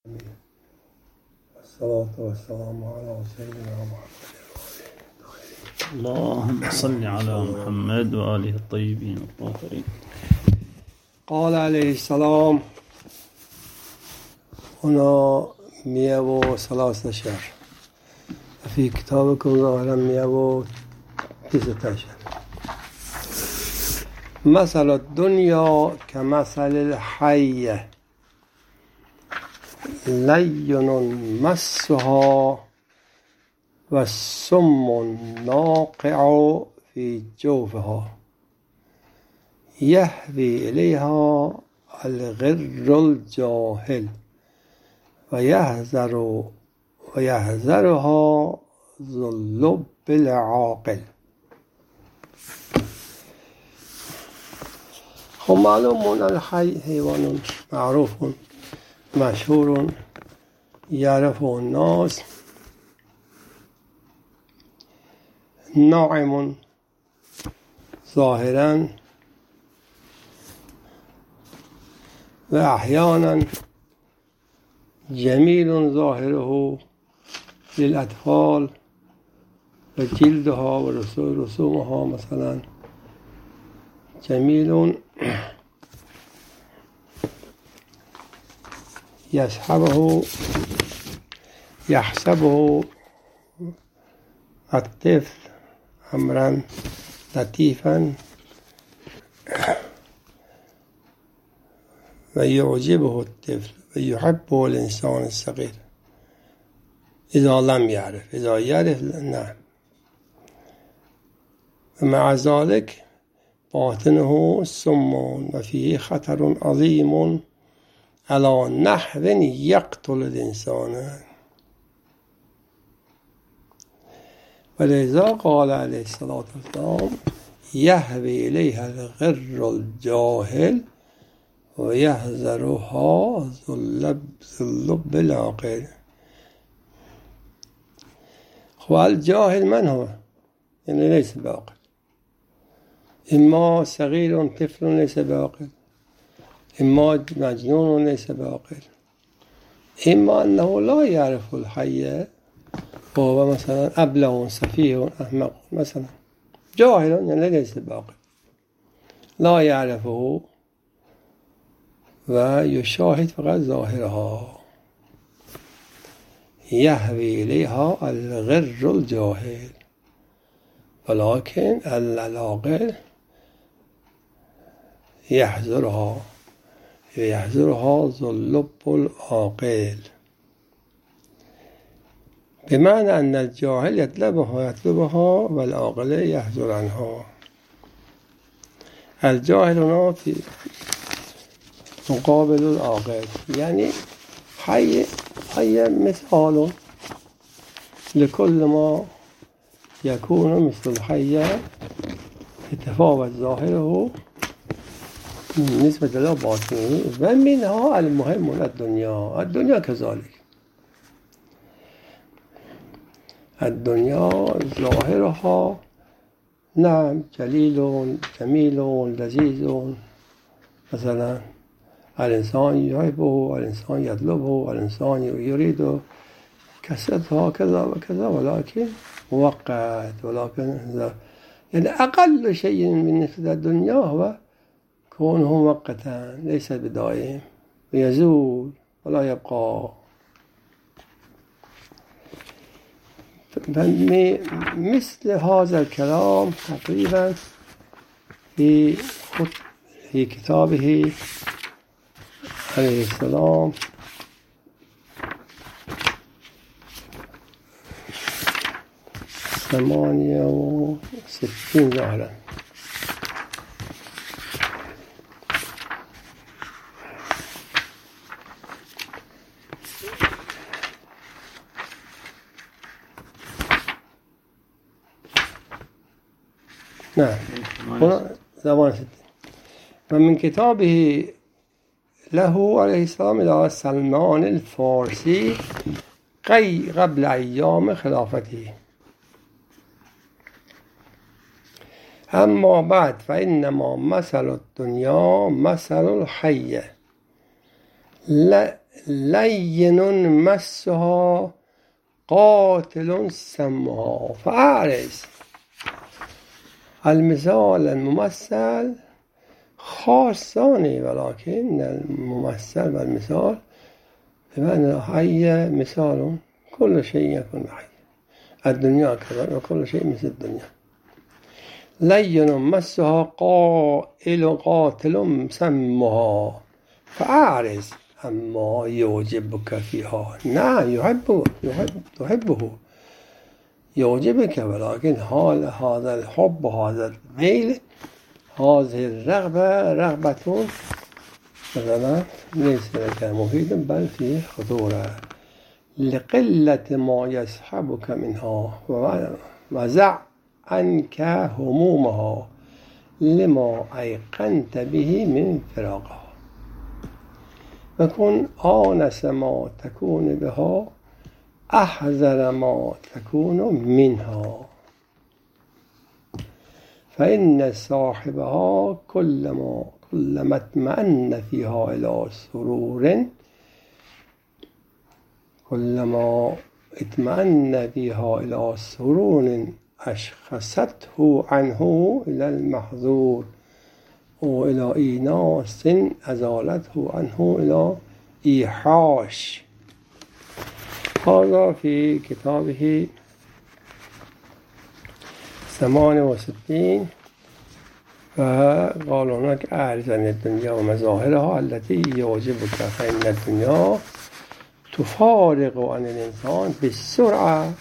الصلاة والسلام على سيدنا محمد. اللهم صل على محمد وآله الطيبين الطاهرين. قال عليه السلام هنا 113 في كتابكم ظاهرا 119. مثل الدنيا كمثل الحية لين مسها والسم ناقع في جوفها يهوي إليها الغر الجاهل ويحذرها ذو اللب العاقل. خب معلوم الحي حیوان معروف مشهور يعرفه الناس، ناعم ظاهرا وأحيانا جميل ظاهره للأطفال وجلدها ورسومها مثلا جميل يحسبه الطفل أمرا لطيفا ويعجبه الطفل ويحبه الإنسان الصغير إذا لم يعرف. إذا يعرف نعم. ومع ذلك باطنه سم وفيه خطر عظيم على نحو يقتل الإنسان. ولذا قال عليه الصلاة والسلام يهوي إليها الغر الجاهل ويحذرها ذو اللب العاقل. والجاهل من هو؟ يعني ليس بعاقل، إما صغير طفل ليس بعاقل، إما مجنون ليس بعاقل، إما أنه لا يعرف الحي وهو مثلا أبله سفيه أحمق مثلا، جاهل يعني ليس بعاقل لا يعرفه ويشاهد فقط ظاهرها. يهوي إليها الغر الجاهل ولكن العاقل يحذرها ذو اللب العاقل، بمعنى أن الجاهل يطلبها والعاقل يحذر عنها. الجاهل هنا في مقابل العاقل، يعني حي مثال لكل ما يكون مثل الحي يتفاوت ظاهره نسبة إلى باطنه. ومنها المهم الدنيا كذلك. الدنيا ظاهرها نعم جليل جميل لذيذ، مثلا الإنسان يحبه، الإنسان يطلبه، الإنسان يريده كسرتها كذا وكذا، ولكن مؤقت، ولكن يعني أقل شيء من الدنيا هو كونه مؤقتا ليس بدائم ويزول ولا يبقى. مثل هذا الكلام تقريبا في كتابه عليه السلام ثمانية وستين ظاهرا. نعم هنا 68. ومن كتابه له عليه السلام إلى سلمان الفارسي قبل أيام خلافته. أما بعد فإنما مثل الدنيا مثل الحية لین مسها قاتل سمها فأعرض. المثال الممثل خاصان ولكن الممثل والمثال بمعنى حي مثال كل شيء يكون حي. الدنيا كذلك وكل شيء مثل الدنيا. لين مسها قاتل سمها فأعرض عما يعجبك فيها. نعم تحبه يعجبك، ولكن حال هذا الحب وهذا الميل هذه الرغبة رغبة مثلا ليس لك مفيد بل فيه خطورة لقلة ما يسحبك منها وزع عنك همومها لما أيقنت به من فراغها. وكن آنس ما تكون بها أحذر ما تكون منها. فإن صاحبها كلما اطمأن فيها إلى سرور أشخصته عنه إلى المحظور وإلى إيناس أزالته عنه إلى إيحاش. هذا في كتابه 68. فقال هناك أعرف عن الدنيا ومظاهرها التي يعجبك، فإن الدنيا تفارق عن الإنسان بالسرعة.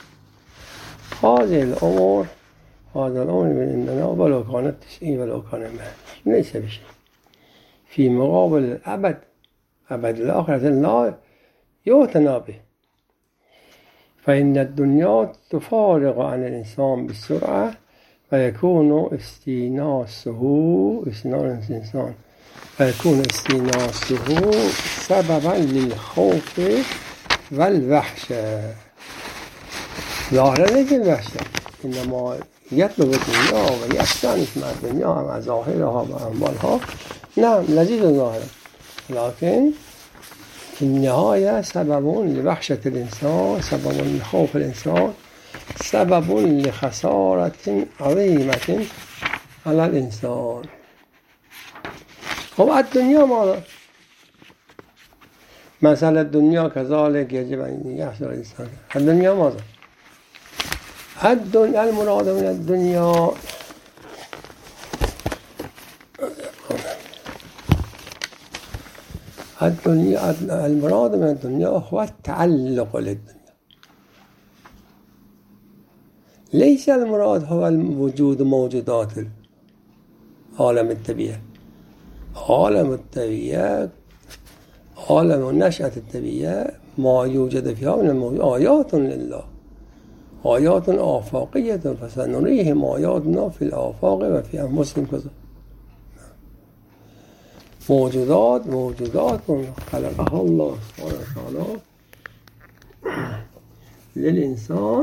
هذا الأمر من عندنا ولو كانت 90 ولو كان 100 ليس بشيء في مقابل الأبد. أبد الآخرة لا يعتنى به. فإن الدنيا تفارق عن الإنسان بالسرعة فيكون استئناسه سببا للخوف والوحشة. ظاهرا ليس الوحشة، إنما يطلب الدنيا ويستأنس مع الدنيا مع ظاهرها وأعمالها. نعم لذيذ ظاهرا، لكن في النهاية سبب لوحشة الإنسان، سبب لخوف الإنسان، سبب لخسارة عظيمة على الإنسان. هو الدنيا ماذا؟ مثلا الدنيا كذلك يجب أن يحصل الإنسان. الدنيا ماذا؟ المراد من الدنيا المراد من الدنيا هو التعلق للدنيا. ليس المراد هو وجود موجودات عالم الطبيعة. عالم الطبيعة، عالم نشأة الطبيعة ما يوجد فيها من الموجود آيات لله، آيات آفاقية فسنريهم آياتنا في الآفاق وفي أنفسهم كذا. موجودات خلقها الله سبحانه وتعالى للإنسان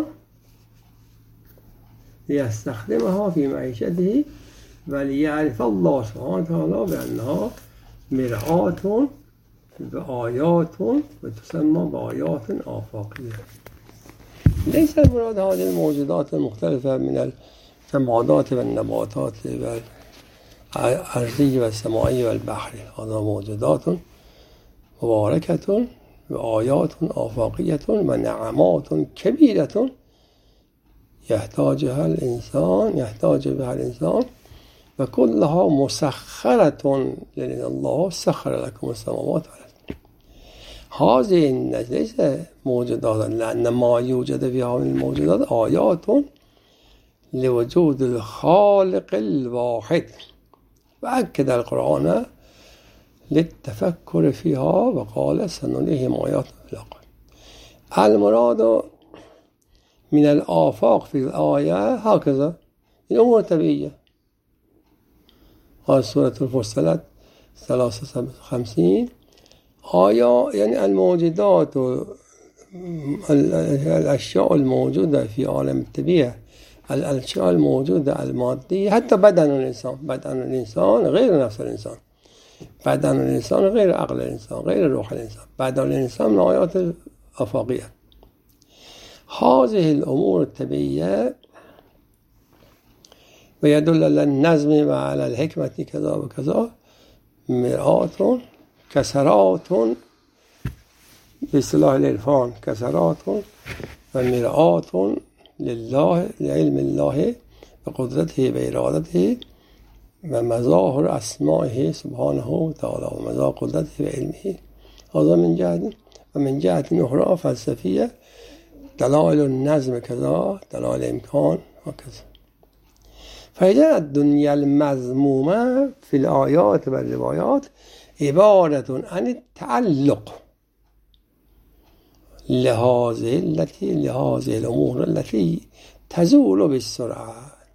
ليستخدمها في معيشته وليعرف الله سبحانه وتعالى بأنها مرآة بآيات وتسمى بآيات آفاقية. ليس المراد هذه الموجودات المختلفة من الجمادات والنباتات والأرضي والسمائي والبحري. هذا موجودات مباركة وآيات آفاقية ونعمات كبيرة يحتاج بها الإنسان وكلها مسخرة لأن الله سخر لكم السماوات والأرض. هذه ليس موجودات، لأن ما يوجد فيها من الموجودات آيات لوجود الخالق الواحد. وأكد القرآن للتفكر فيها وقال سنريهم آيات في الآخرة. المراد من الآفاق في الآية هكذا الأمور الطبيعية. هذه سورة الفصلت 53 آية، يعني الموجودات الأشياء الموجودة في عالم الطبيعة، الأشياء الموجودة المادية، حتى بدن الإنسان غير نفس الإنسان. بدن الانسان غیر عقل الانسان غیر روح الانسان. بدن الانسان من آیات آفاقیه. هذه الامور الطبیعیه و يدل على النظم و على الحکمة کذا و کذا مرآت کسرات به اصطلاح العرفان، کسرات و مرآت لله لعلم الله و قدرته و ارادته و مظاهر اسمائه سبحانه و تعالی و مظاهر قدرته و علمه. هذا من جهت و من جهت اخرى فلسفیه دلائل النظم کذا دلائل امکان و کذا. فإذا الدنيا المذمومة في الآيات والروايات عبارة عن التعلق لهذه الأمور التي تزول بالسرعة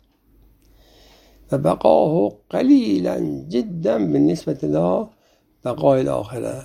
وبقاه قليلا جدا بالنسبة إلى بقاء الآخرة،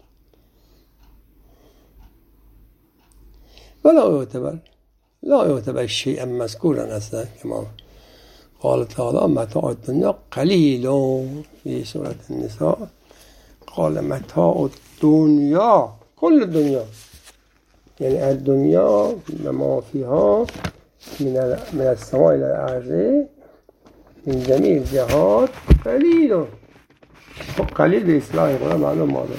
لا يعتبر شيئا مذكورا أصلا كما قال تعالى متاع الدنيا قليل في سورة النساء. قال متاع الدنيا كل الدنيا يعني الدنيا وما فيها من السماء إلى الأرض من جميع الجهات قليل. قليل بإصلاح القرآن معلوم ماذا.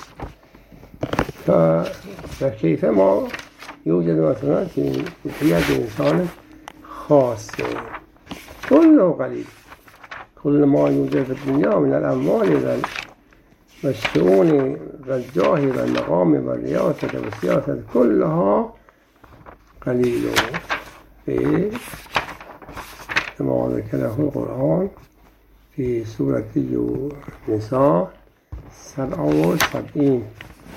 فكيف ما يوجد مثلا في حياة الإنسان خاصة كله قليل. كل ما يوجد في الدنيا من الأموال والشؤون والجاه والمقام والرياسة والسياسة كلها قليل كما ذكره القرآن في سورة النساء 77.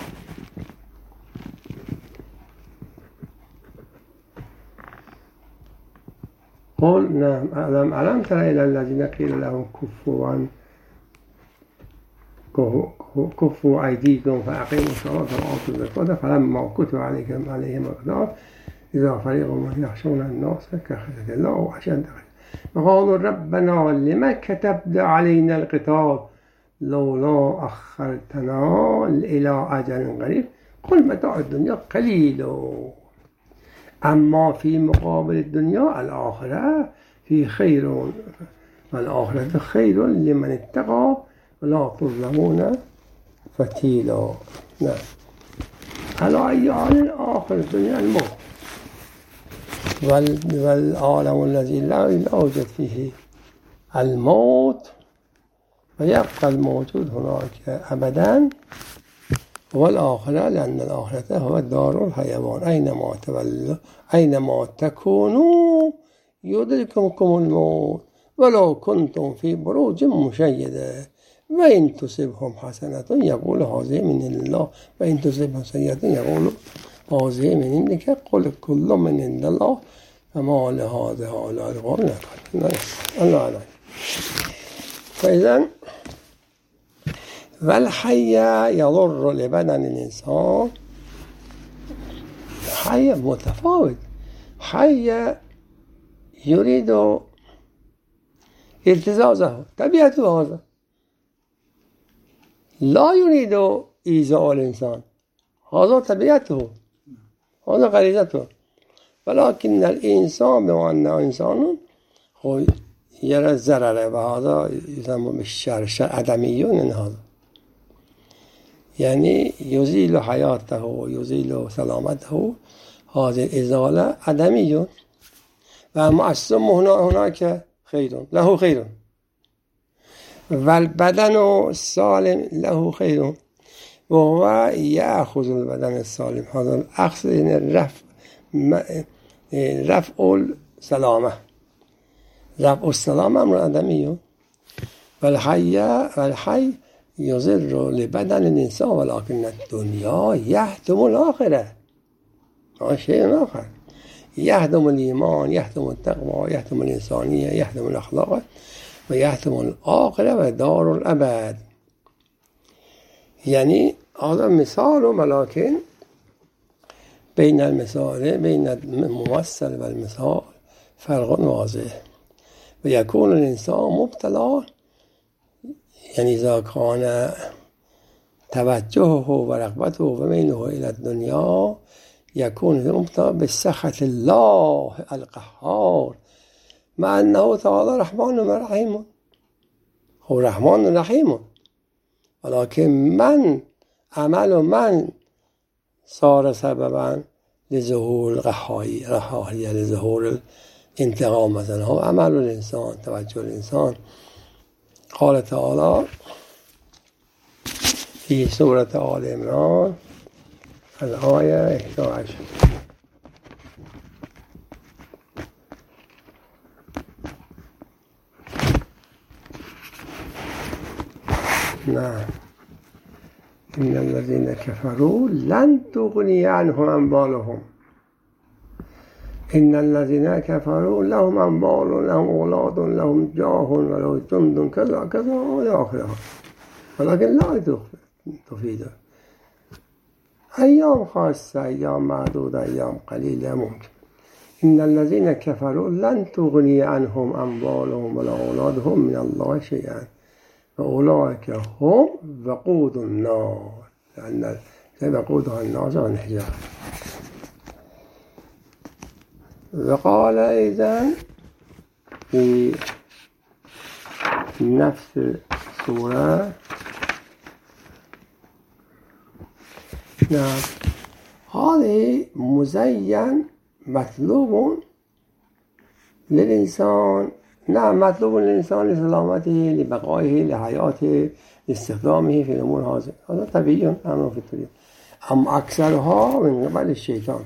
قل نعم ألم تر إلى الذين قيل لهم كفوا أيديكم فأقيموا الصلاة وآتوا الزكاة فلما كتب عليهم القتال إذا فريق منهم يخشون الناس كخشية الله وأشد وقالوا ربنا لما كتبت علينا القتال لولا أخرتنا إلى أجل قريب قل متاع الدنيا قليل أما في مقابل الدنيا الآخرة في خير والآخرة خير لمن اتقى ولا تظلمون فتيلا. نعم. على أي حال آخر الدنيا الموت والعالم الذي لا يوجد فيه الموت ويبقى الموجود هناك أبدا هو الآخرة، لأن الآخرة هو دار الحيوان أينما تكونوا يدرككم الموت ولو كنتم في بروج مشيدة وإن تصبهم حسنة يقول هذه من الله وإن تصبهم سيئة يقول هذه من عندك قل كل من عند الله فما لهذا هؤلاء القوم الله عليه. فإذا والحي يضر لبدن الإنسان حي متفاوت. حي يريد ارتزازه طبيعته هذا لا يريد إيذاء الإنسان هذا طبيعته هذا غريزته. ولكن الإنسان بما أنه إنسان يرى الضرر وهذا يسمى بالشر عدميون هذا يعني يزيل حياته ويزيل سلامته. هذه الإزالة عدمي وأما السم هناك خير له خير والبدن السالم له خير وهو يأخذ البدن السالم. هذا الأخذ يعني رفع السلامة. رفع السلامة أمر عدمي. والحي يضر لبدن الإنسان ولكن الدنيا يهدم الآخرة شيء آخر. يهدم الإيمان يهدم التقوى يهدم الإنسانية يهدم الأخلاق ويهدم الآخرة ودار الأبد. يعني هذا مثال ولكن بين المثال بين الممثل والمثال فرق واضح. ويكون الإنسان مبتلى يعني إذا كان توجهه ورغبته وميله إلى الدنيا يكون مرتبط بسخط الله القهار، مع أنه تعالى رحمن ورحيم، هو رحمن رحيم، ولكن من عمل من صار سببا لظهور القهارية لظهور الانتقام، مثلا هو عمل الإنسان، توجه الإنسان. قال تعالى في سورة آل عمران الآية 11: نعم إن الذين كفروا لن تغني عنهم أموالهم، إن الذين كفروا لهم أموال لهم أولاد لهم جاه ولهم جند كذا كذا إلى آخره، ولكن لا تفيد. أيام خاصة، أيام معدودة، أيام قليلة ممكن. إن الذين كفروا لن تغني عنهم أموالهم ولا أولادهم من الله شيئا فأولئك هم وقود النار، لأن وقودها النار والحجارة. وقال أيضا في نفس السورة: نعم هذه مزين مطلوب للإنسان، نعم مطلوب للإنسان لسلامته، لبقائه، لحياته، لاستخدامه في الأمور هذا طبيعي أمر فطري. أما أكثرها من قبل الشيطان.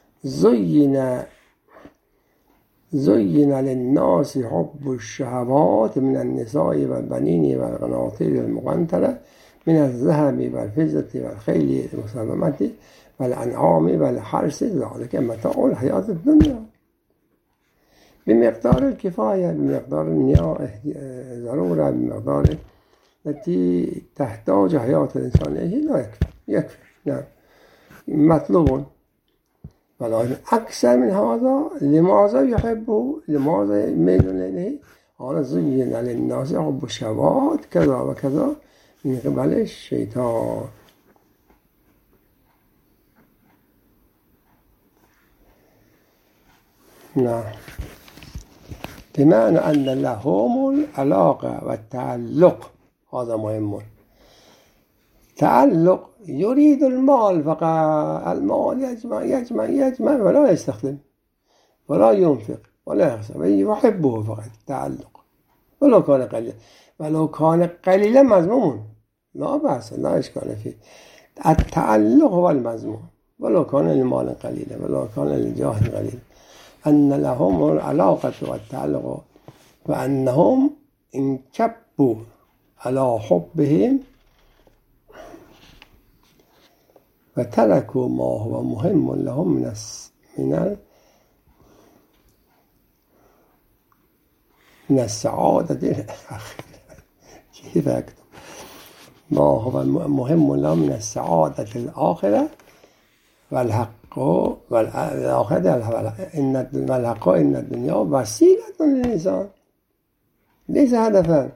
زين للناس حب الشهوات من النساء والبنين والقناطير المقنطرة من الذهب والفضة والخيل المسومة والأنعام والحرث، ذلك متاع الحياة الدنيا بمقدار الكفاية، بمقدار ضرورة، بمقدار التي تحتاج حياة الإنسان إليه. لا يكفي نعم مطلوب، ولكن أكثر من هذا لماذا يحبه، لماذا يميل إليه؟ قال زين للناس حب الشهوات كذا وكذا من قبل الشيطان. نعم بمعنى أن لهم العلاقة والتعلق، هذا مهم. تعلق يريد المال فقط، المال يجمع ولا يستخدم ولا ينفق ولا يخسر، يحبه فقط. تعلق ولو كان قليلا، ولو كان قليلا مذموم لا بأس، لا إشكال فيه. التعلق هو المذموم، ولو كان المال قليلا ولو كان الجاه قليلا. أن لهم العلاقة والتعلق، وأنهم انكبوا على حبهم وتركوا ما هو مهم لهم من السعادة كيف أكتب ما هو مهم لهم من السعادة الآخرة والحق والآخرة، والحق إن الدنيا وسيلة للإنسان ليس هدفا.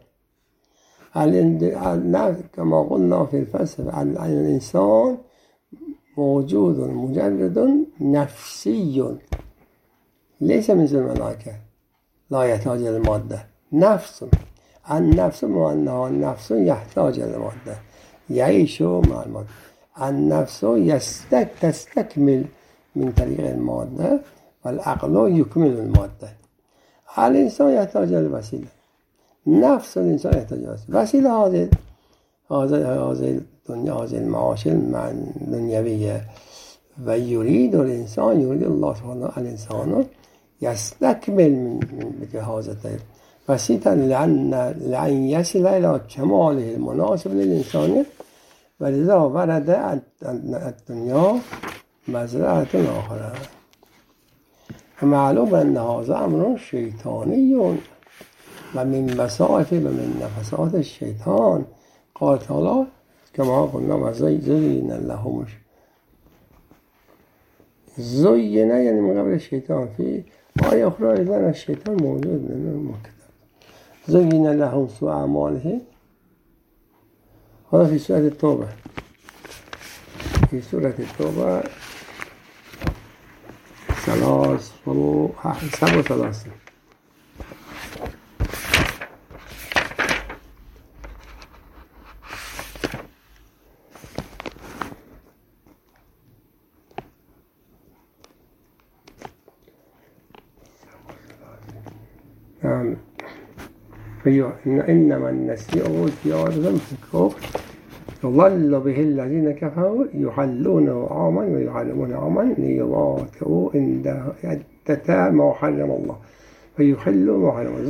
كما قلنا في الفلسفة عن الإنسان موجود مجرد نفسي ليس مثل الملائكة لا يحتاج إلى المادة. نفس النفس وأنه النفس يحتاج إلى المادة، يعيش مع المادة. النفس تستكمل من طريق المادة، والعقل يكمل المادة. الإنسان يحتاج إلى الوسيلة، نفس الإنسان يحتاج إلى وسيلة. هذه الدنيا، هذه المعاش الدنيوية. ويريد الإنسان، يريد الله سبحانه الإنسان يستكمل من هذا وسيلة لأن يصل إلى كماله المناسب للإنسان. ولذا ورد الدنيا مزرعة آخرى. معلوم أن هذا أمر شيطاني ومن مصائف ومن نفسات الشيطان. قال تعالى كما قلنا وزين لهم، زين يعني من قبل الشيطان. في آية أخرى إذن الشيطان موجود من المكتب. زين لهم سوء أعمالهم هذا في سورة التوبة. في سورة التوبة 37. نعم. إنما النسيء زيادة في الكفر يضل به الذين كفروا يحلونه عاما ويحرمونه عاما ليواطئوا عدة ما حرم الله فيحلوا ما حرم.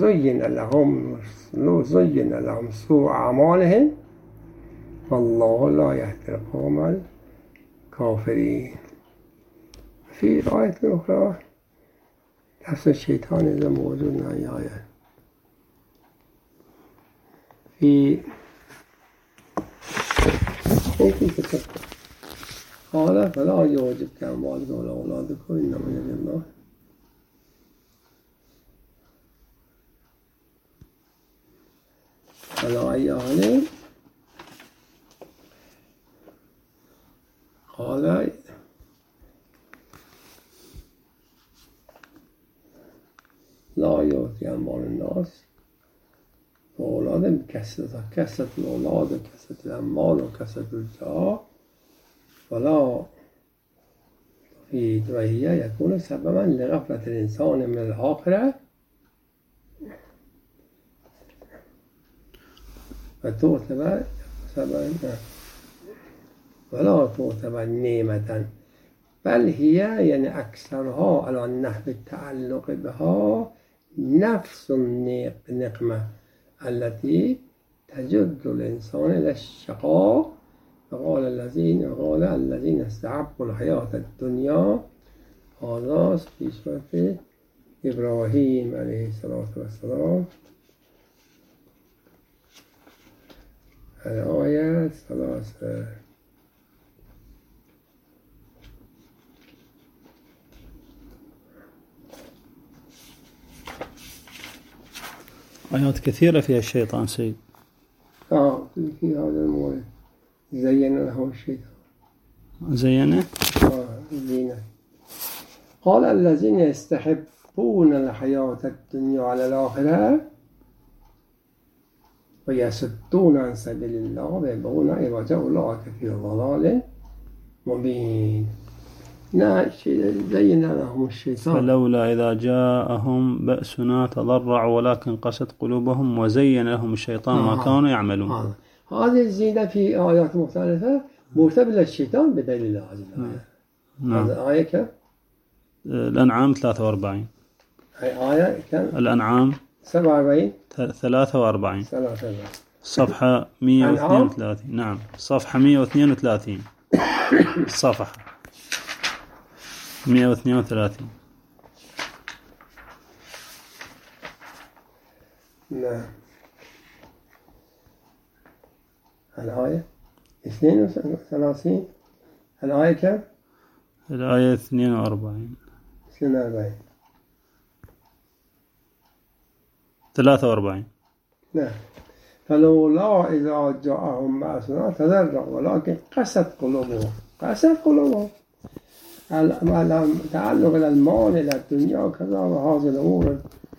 زين لهم سوء أعمالهم والله لا يهدي القوم الكافرين. في آية أخرى نفس الشيطان إذا موجود آية في قال فلا يعجبك أموالك ولا أولادك إنما يريد الله على أي حال. قال لا يعطي أموال الناس وأولادهم بكثرة الأولاد وكثرة الأموال وكثرة الجاه ولا تفيد وهي يكون سببا لغفلة الإنسان من الآخرة فتعتبر سببا ولا تعتبر نعمة بل هي يعني أكثرها على النحو التعلق بها نفس النقمة التي تجد الإنسان إلى الشقاء. فقال الذين استحبوا الحياة الدنيا هذا في سورة إبراهيم عليه الصلاة والسلام الآية 3. آيات كثيرة فيها الشيطان سيد. في هذا المورد زين له الشيطان. زينه؟ زينه. قال الذين يستحبون الحياة الدنيا على الآخرة ويصدون عن سبيل الله ويبغون عوجا أولئك في ضلال مبين. زين لهم الشيطان فلولا إذا جاءهم بأسنا تضرعوا ولكن قست قلوبهم وزين لهم الشيطان ما كانوا يعملون. هذه الزينة في آيات مختلفة مرتبطة الشيطان بدليل هذه الآية. نعم. هذا آية كم؟ الأنعام 43. آية كم؟ الأنعام 47 43 صفحة 132. نعم صفحة 132 صفحة 132. نعم. الآية 32. الآية كم؟ الآية 42 43. نعم. فلولا إذا جاءهم بأسنا تضرعوا ولكن قست قلوبهم تعلق إلى المال إلى الدنيا وكذا وهذه الأمور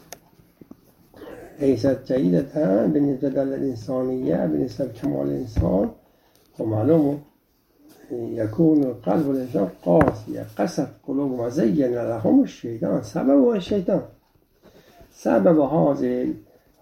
ليست جيدة بالنسبة للإنسانية بالنسبة لكمال الإنسان. ومعلوم يكون قلب الإنسان قاسية قست قلوبهم وزين لهم الشيطان. سبب هذه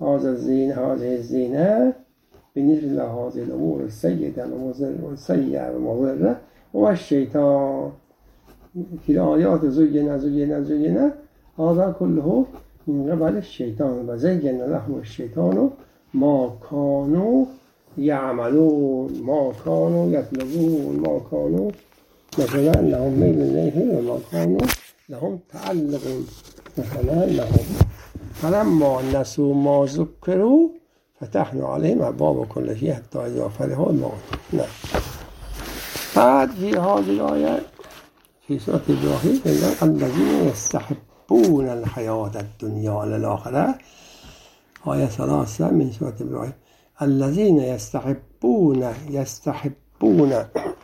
الزينة بالنسبة لهذه الأمور السيئة والمضرة هو الشيطان. في الآيات زين هذا كله من قبل الشيطان. وزين لهم الشيطان ما كانوا يعملون ما كانوا يطلبون ما كانوا مثلا لهم ميل إليه وما كانوا لهم تعلق مثلا لهم. فلما نسوا ما ذكروا فتحنا عليهم أبواب كل شيء حتى إذا فرحوا الموت. نعم. بعد في هذه الآية في سورة إبراهيم الذين يستحبون الحياة الدنيا على الآخرة آية 3 من سورة إبراهيم الذين يستحبون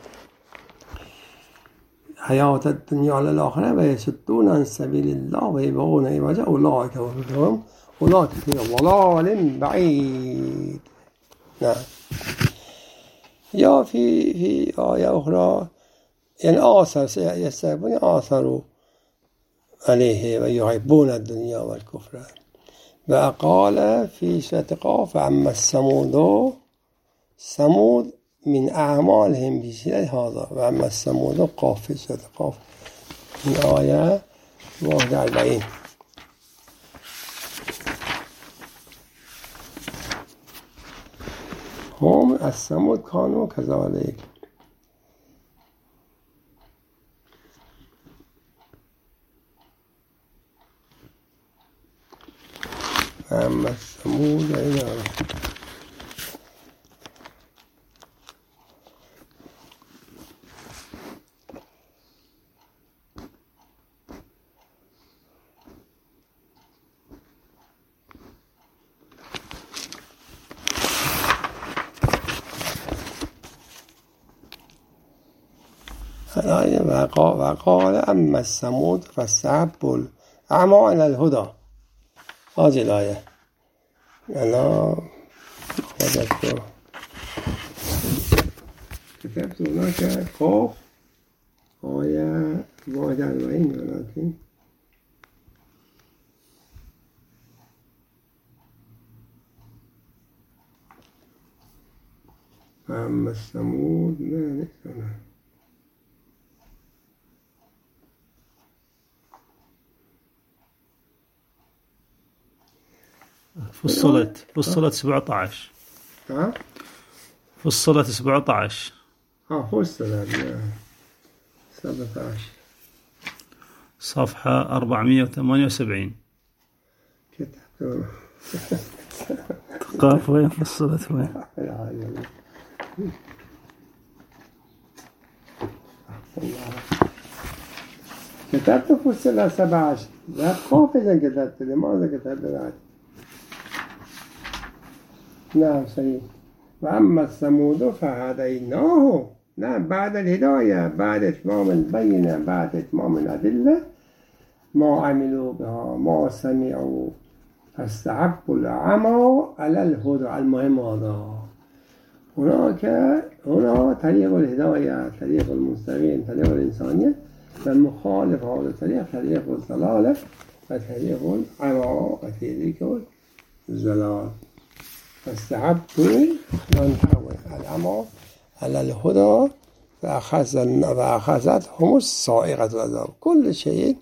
حیات الدنیا علی الاخره و یصدون عن سبیل الله و یبغون عوجا اولئک هم فی ضلال بعید. نه یا فی آیه اخرى یعنی آثر یستحبون آثروا علیه و یحبون الدنیا و الکفر. و قال فی سورة قاف اما ثمود من اعمالهم بشیء هذا و اما الثمود قاف فی سورة قاف این آیه 41. هم الثمود كانوا كذلك. اما الثمود إلى وقال اما الثمود فاستحبوا الأعمى على الهدى. هذه الآية أنا كتبت هناك قاف آية 41 ولكن أما الثمود لا نكتبها. فصلت 17. ها؟ فصلت 17. فصلت 17 صفحة 478. كتبت قاف وين فصلت وين؟ كتبت فصلت 17 لا قاف إذا كتبت لماذا كتبت بعد؟ نعم صحيح. وأما الثمود فهديناه. نعم بعد الهداية بعد إتمام البينة بعد إتمام الأدلة ما عملوا بها ما سمعوا فاستحبوا العمى على الهدى. المهم هذا هنا طريق الهداية طريق المستقيم طريق الإنسانية والمخالف هذا الطريق طريق الضلالة وطريق العمى وطريق الزلال. فاستحبوا العمى على الهدى فأخذتهم الصاعقة العذاب. كل شيء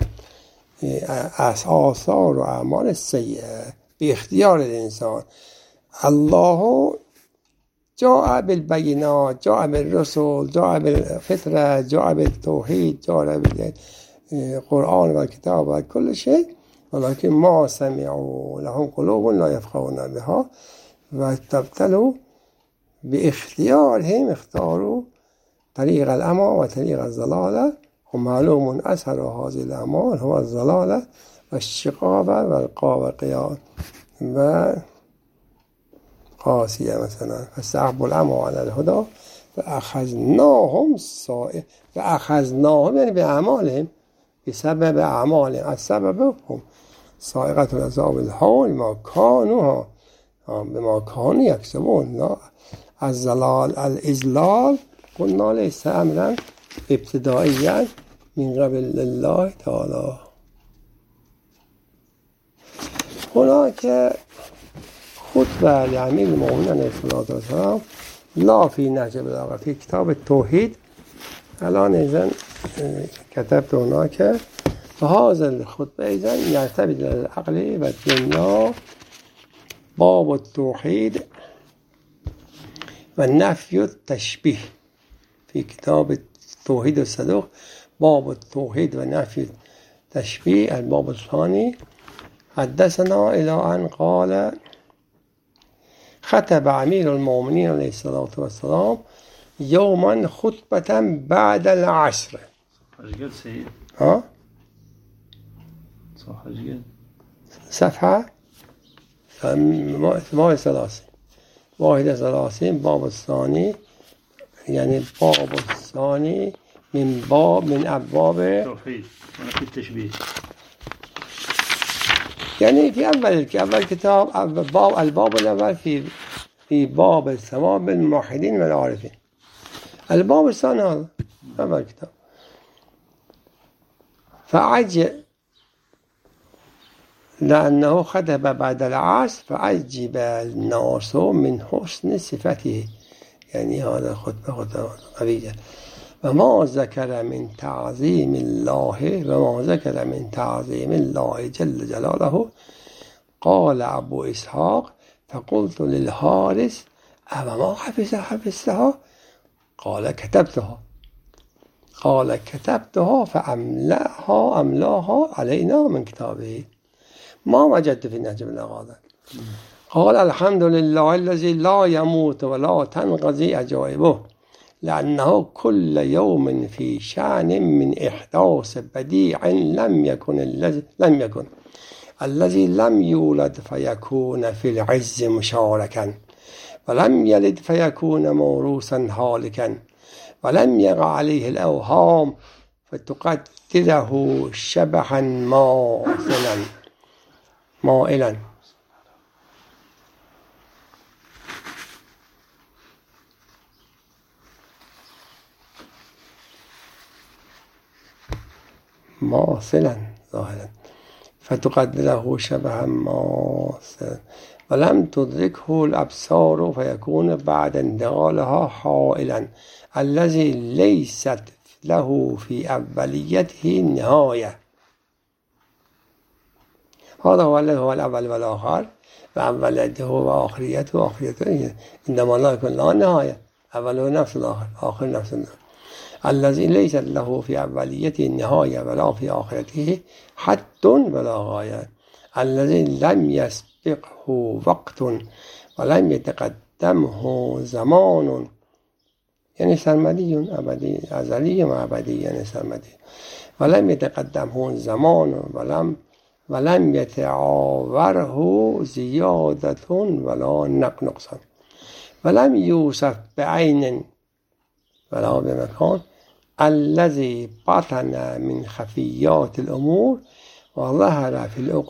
آثار وأعمال السيئة باختيار الإنسان. الله جاء بالبينات جاء بالرسل جاء بالفطرة جاء بالتوحيد جاء بالقرآن والكتاب وكل شيء ولكن ما سمعوا لهم قلوب لا يفقهون بها وتبتلوا باختيارهم اختاروا طريق الأمى وطريق الضلالة. ومعلوم أثر هذه الأعمال هو الضلالة والشقاوة والقيام وقاسية مثلا. فاستحبوا الأمى على الهدى فأخذناهم يعني بأعمالهم بسبب أعمالهم. السبب هم صاعقة العذاب الهول بما كانوا يكسبون. الزلال الإزلال قلنا ليس أمرا ابتدائيا من قبل الله تعالى. هناك خطبة لأمير المؤمنين عليه الصلاة والسلام لا في نهج البلاغة في كتاب التوحيد. الآن إذن كتبت هناك فهذا الخطبة إذن يعتمد على العقل والدنيا. باب التوحيد والنفي التشبيه في كتاب التوحيد الصدوق. باب التوحيد والنفي التشبيه الباب الثاني. حدثنا إلى أن قال خطب أمير المؤمنين عليه الصلاة والسلام يوما خطبة بعد العصر. أجل سيد صح أجل صفحة 38. 31 باب الثاني يعني باب الثاني من أبواب التوحيد في التشبيه. يعني في أول كتاب الباب الأول في باب الثواب الموحدين والعارفين. الباب الثاني هذا أول كتاب. فعجب لأنه خطب بعد العصر فعجب الناس من حسن صفته، يعني هذا خطبة قوية. وما ذكر من تعظيم الله جل جلاله. قال أبو إسحاق فقلت للحارث أما ما حفظتها؟ قال كتبتها فأملاها علينا من كتابه ما وجدت في نهج البلاغة. قال الحمد لله الذي لا يموت ولا تنقضي عجائبه، لأنه كل يوم في شأن من إحداث بديع لم يكن الذي لم يولد فيكون في العز مشاركا، ولم يلد فيكون موروثا هالكا، ولم يقع عليه الأوهام فتقدره شبحا مائلا. ماثلا ظاهرا فتقدره شبها ماثلا، ولم تدركه الأبصار فيكون بعد انتقالها حائلا، الذي ليست له في أوليته نهاية. هذا هو الأول والآخر، وأوليته وآخريته وآخريته إنما لا يكون لا نهاية، أوله نفس الآخر آخر نفس الآخر. الذي ليس له في أوليته نهاية ولا في آخرته حد ولا غاية، الذي لم يسبقه وقت ولم يتقدمه زمان، يعني سرمدي أبدي أزلي وأبدي، يعني سرمدي، ولم يتقدمه زمان ولم يتعاوره زيادة ولا نقصان، ولم يوصف بعين ولا بمكان، الذي بطن من خفيات الأمور وظهر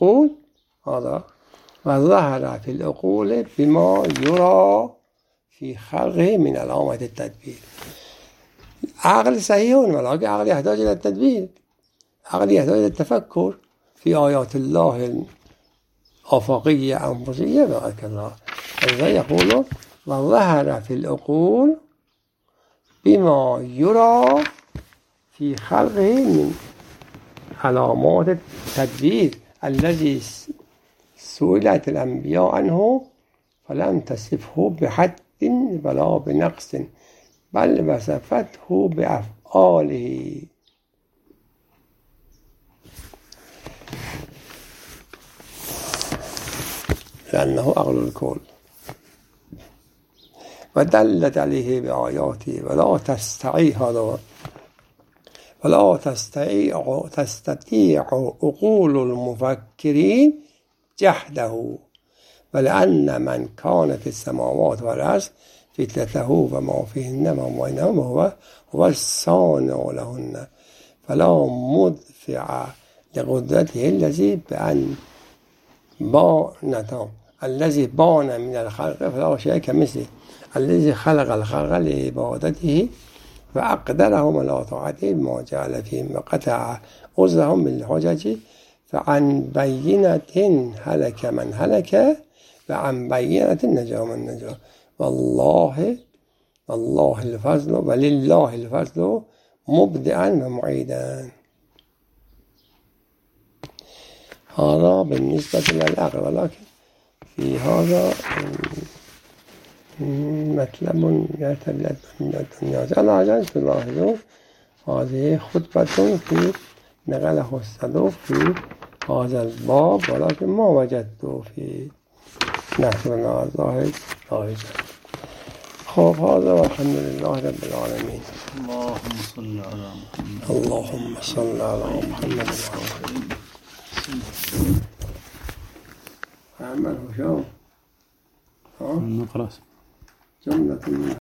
في العقول بما يرى في خلقه من علامة التدبير. عقل صحيح ولكن عقل يحتاج إلى التدبير، عقل يحتاج إلى التفكر في آيات الله الآفاقية أنفسية وهكذا. هذا يقول وظهر في العقول بما يرى في خلقه من علامات التدبير، الذي سئلت الأنبياء عنه فلم تصفه بحد ولا بنقص، بل وصفته بأفعاله. لأنه أغلى الكل، ودلت عليه بآياته ولا تستطيع عقول المفكرين جحده، ولأن من كانت السماوات والأرض فتنته وما فيهن وما بينهما هو الصانع لهن، فلا مدفع لقدرته الذي بان من الخلق فلا شيء كمثله، الذي خلق الخلق لعبادته فأقدرهم على طاعته بما جعل فيهم وقطع عذرهم بالحجج، فعن بينة هلك من هلك وعن بينة نجا من نجا، والله الفضل ولله الفضل مبدئا ومعيدا. هذا بالنسبة للعقل، ولكن في هذا مطلب يرتبط بالدنيا. أنا عجز تلاحظون هذه خطبة في نقله الصدوق في هذا الباب، ولكن ما وجدته في نحونا الظاهر. خب هذا والحمد لله رب العالمين. اللهم صل على محمد عمله شو؟ خلاص. جملة من